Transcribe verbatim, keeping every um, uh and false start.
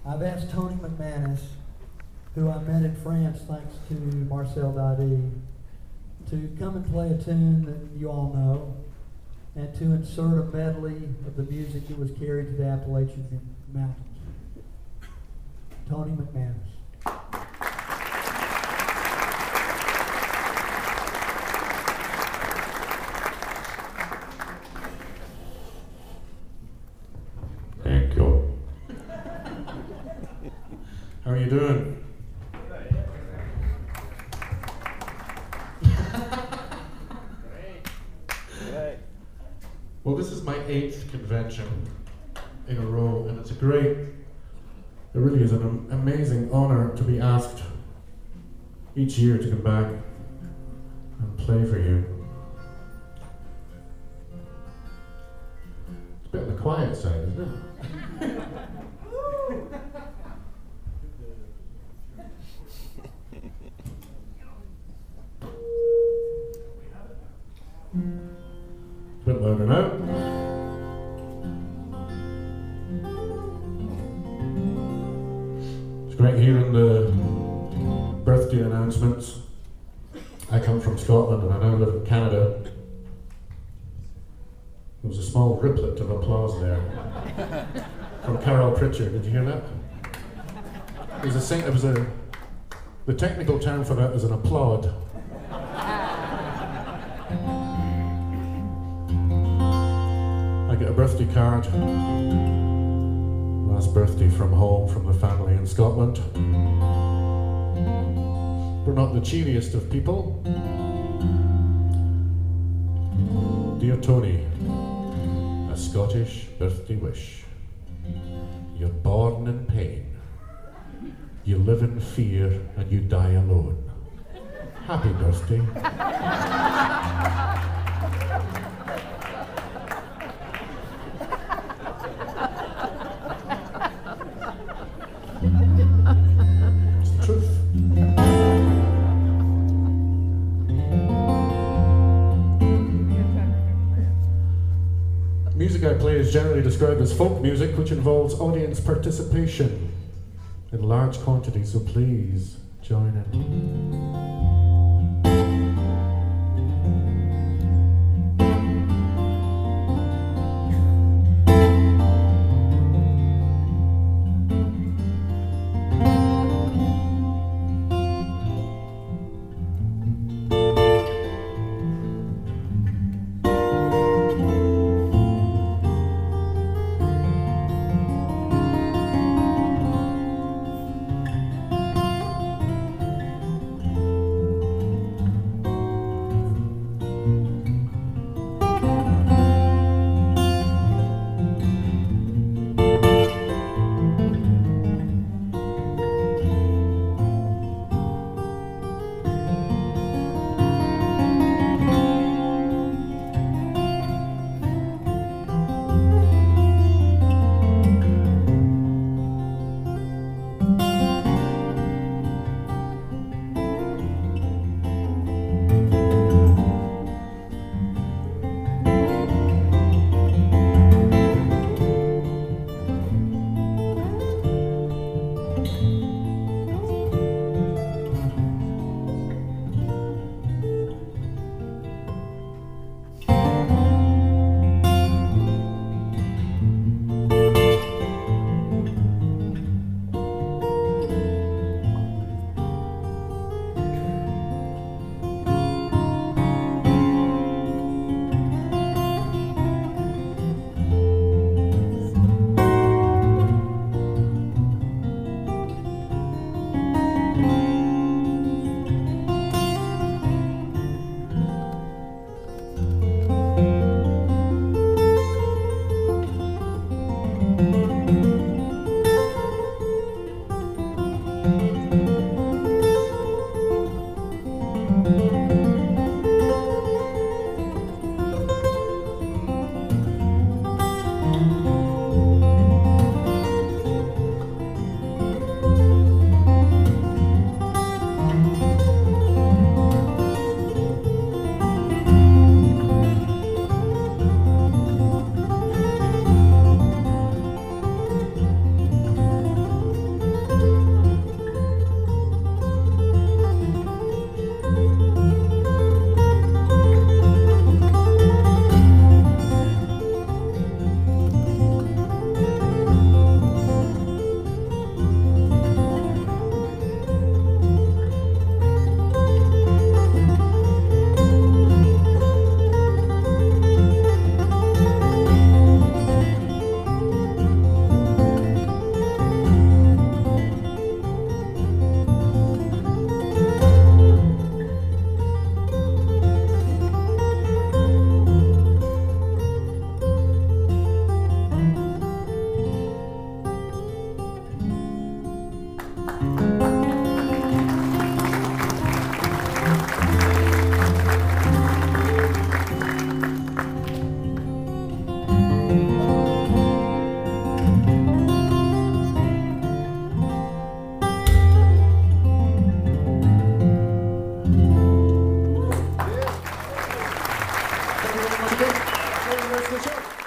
I've asked Tony McManus, who I met in France thanks to Marcel Dadi, to come and play a tune that you all know, and to insert a medley of the music that was carried to the Appalachian Mountains. Tony McManus. Thank you. How are you doing? Well, this is my eighth convention in a row, and it's a great, it really is an am- amazing honor to be asked each year to come back and play for you. It's a bit on the quiet side, isn't it? A bit louder now. It's great hearing the birthday announcements. I come from Scotland and I now live in Canada. There was a small riplet of applause there from Carol Pritchard. Did you hear that? It was a sing- it was a the technical term for that is an applaud. I get a birthday card, last birthday from home, from the family in Scotland. We're not the cheeriest of people. Dear Tony, a Scottish birthday wish. You're born in pain, you live in fear, and you die alone. Happy birthday. It's the truth. Music I play is generally described as folk music, which involves audience participation in large quantities, so please join in. enjoy the rest of the show.